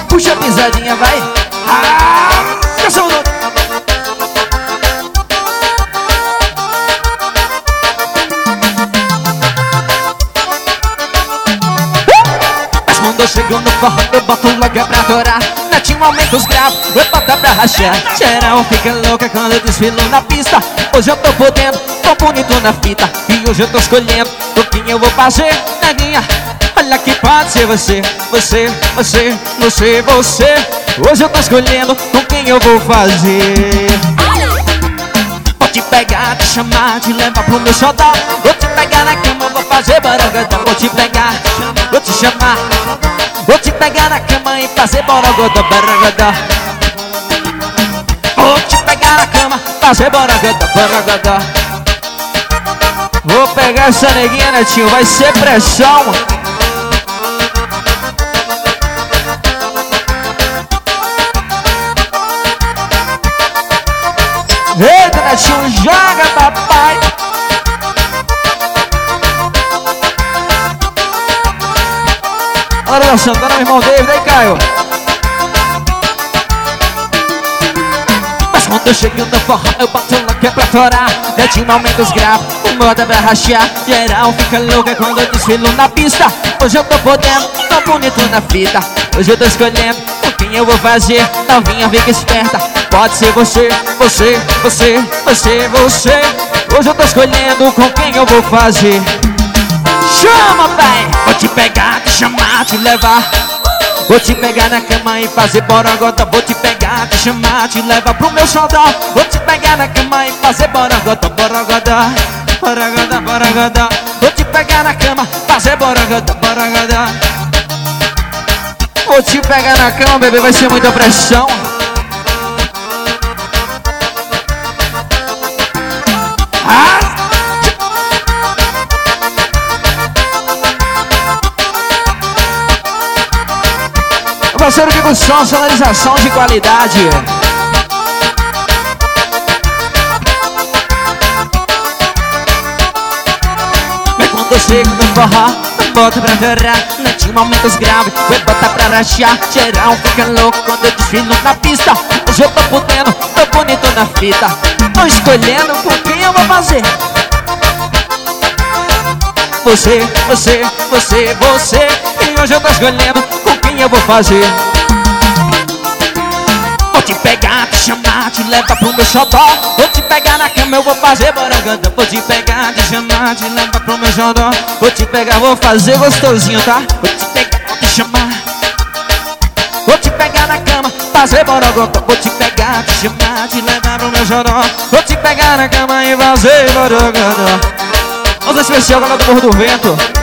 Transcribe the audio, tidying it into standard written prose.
Puxa a pisadinha, vai. Esqueça o nome. Mas quando eu chego no forró, eu boto logo pra torar. Netinho aumenta os graves, eu boto pra rachar. Geral fica louca quando eu desfilo na pista. Hoje eu tô podendo, tô bonito na fita. E hoje eu tô escolhendo o que eu vou fazer. Neguinha, olha que pode ser você. Você. Hoje eu tô escolhendo com quem eu vou fazer. Vou te pegar, te chamar, te levar pro meu xodó. Vou te pegar na cama, vou fazer borogodó. Vou te pegar, vou te chamar. Vou te pegar na cama e fazer borogodó, borogodó. Vou te pegar na cama, fazer borogodó, borogodó. Vou pegar essa neguinha, Netinho, vai ser pressão. Eita, Netinho, joga, papai. Olha, Santana, meu irmão David, aí, Caio. Mas quando eu chego no forró, eu boto louca pra torar. Netinho aumenta os graves, o moda pra rachar. Geral fica louca quando eu desfilo na pista. Hoje eu tô podendo, tô bonito na fita. Hoje eu tô escolhendo com quem eu vou fazer. Novinha, fica esperta. Pode ser você. Hoje eu tô escolhendo com quem eu vou fazer. Chama, pai! Vou te pegar, te chamar, te levar. Vou te pegar na cama e fazer borogodó. Vou te pegar, te chamar, te levar pro meu xodó. Vou te pegar na cama e fazer borogodó, borogodó. Borogodó, borogodó. Vou te pegar na cama, fazer borogodó, borogodó. Vou te pegar na cama, bebê, vai ser muita pressão. Parceiro que com som, sonorização de qualidade. Mas quando eu chego no forró, eu boto pra torar. Netinho aumenta os graves, vai botar pra rachar. Geral fica louco quando eu desfilo na pista. Hoje eu tô podendo, tô bonito na fita. Tô escolhendo com quem eu vou fazer. Você. E hoje eu tô escolhendo com quem eu vou fazer. Vou te pegar, te chamar, te levar pro meu xodó. Vou te pegar na cama, eu vou fazer borogodó. Vou te pegar, te chamar, te levar pro meu xodó. Vou te pegar, vou fazer gostosinho, tá? Vou te pegar, te chamar. Vou te pegar na cama, fazer borogodó. Vou te pegar, te chamar, te levar pro meu xodó. Vou te pegar na cama e fazer borogodó. Vamos especial, galera do Morro do Vento.